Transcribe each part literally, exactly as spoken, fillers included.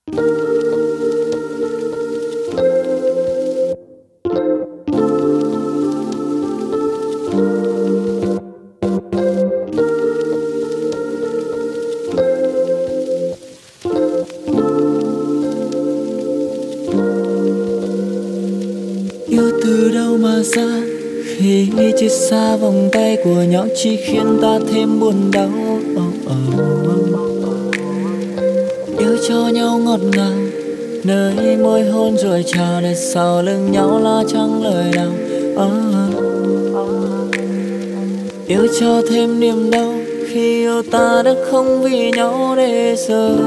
Yêu từ đâu mà ra, khi chia xa vòng tay của nhau chỉ khiến ta thêm buồn đau. oh, oh, oh. Yêu cho nhau ngọt ngào, nơi môi hôn rồi chào, để sau lưng nhau là chẳng lời nào. oh, oh. Yêu cho thêm niềm đau, khi yêu ta đã không vì nhau để giờ.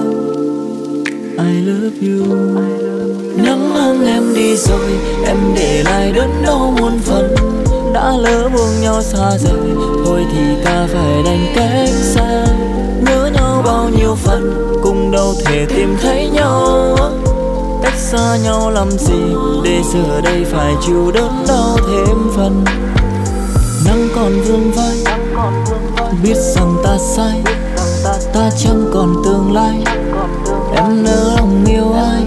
I love you. Nắng mang em đi rồi, em để lại đớn đau muôn phần. Đã lỡ buông nhau xa rời, thôi thì ta phải đành cách xa. Nhớ nhau bao nhiêu phần, cùng đâu thể tìm thấy nhau. Cách xa nhau làm gì, để giờ đây phải chịu đớn đau thêm phần. Nắng còn vương vai, biết rằng ta sai, ta chẳng còn tương lai. Em nỡ lòng yêu ai,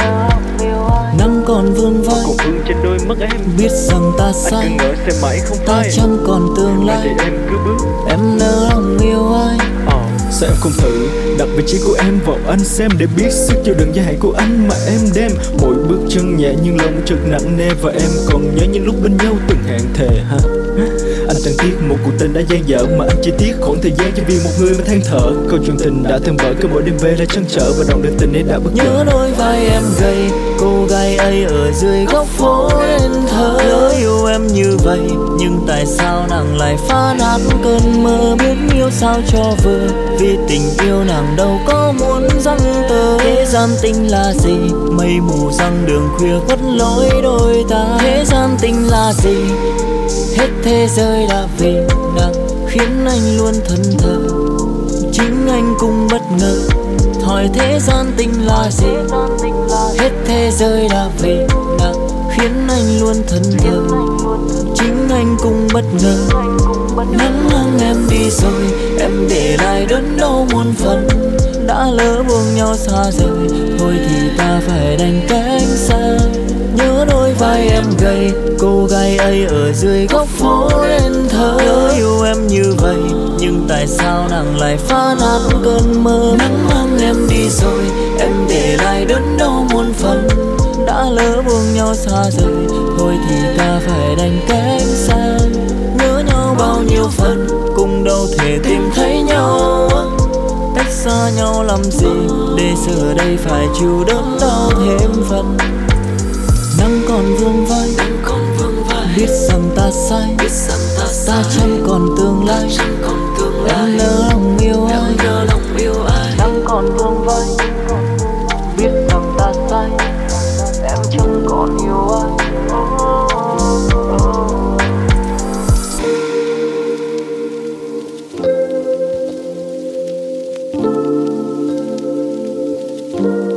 nắng còn vương vai, trên đôi mắt em. biết rằng ta sai, anh cứ ngỡ xem mãi không ta phai. chẳng còn tương lai. Để em cứ bước, em nỡ lòng yêu ai. ờ, sao em không thử đặt vị trí của em vào anh xem, để biết sức chịu đựng giới hạn của anh mà em đem. Mỗi bước chân nhẹ nhưng lòng chợt nặng nề, và em còn nhớ những lúc bên nhau từng hẹn thề ha. Anh chẳng tiếc một cuộc tình đã dang dở, mà anh chỉ tiếc khoảng thời gian chỉ vì một người mà than thở. Câu chuyện tình đã thêm vỡ, cứ mỗi đêm về lại trăn trở, và đoạn đời tình ấy đã bất ngờ. Nhớ đôi vai em gầy, cô gái ấy ở dưới góc phố nên thơ. Lỡ yêu em như vậy, nhưng tại sao nàng lại phá nát cơn mơ. Biết yêu sao cho vừa, vì tình yêu nàng đâu có muốn răng tơ. Thế gian tình là gì, mây mù răng đường khuya khuất lối đôi ta. Thế gian tình là gì, hết thế giới đã vì nàng, khiến anh luôn thẫn thờ. Chính anh cũng bất ngờ, hỏi thế gian tình là gì. Hết thế giới đã vì nàng, khiến anh luôn thẫn thờ. Chính anh cũng bất ngờ. Nắng mang em đi rồi, em để lại đớn đau muôn phần. Đã lỡ buông nhau xa rời, thôi thì ta phải đành cách xa. Nhớ đôi vai em gầy, cô gái ấy ở dưới góc phố nên thơ. Lỡ yêu em như vậy, nhưng tại sao nàng lại phá nát cơn mơ. Nắng mang em đi rồi, em để lại đớn đau muôn phần. Đã lỡ buông nhau xa rời, thôi thì ta phải đành cách xa. Nhớ nhau bao nhiêu phần, cùng đâu thể tìm thấy nhau. Cách xa nhau làm gì, để giờ đây phải chịu đớn đau thêm phần. Nắng còn vương vai, biết rằng ta sai, ta chẳng còn tương lai. Em nỡ lòng yêu ai, nắng còn vương vai, biết rằng ta sai, em chẳng còn yêu ai. Thank you.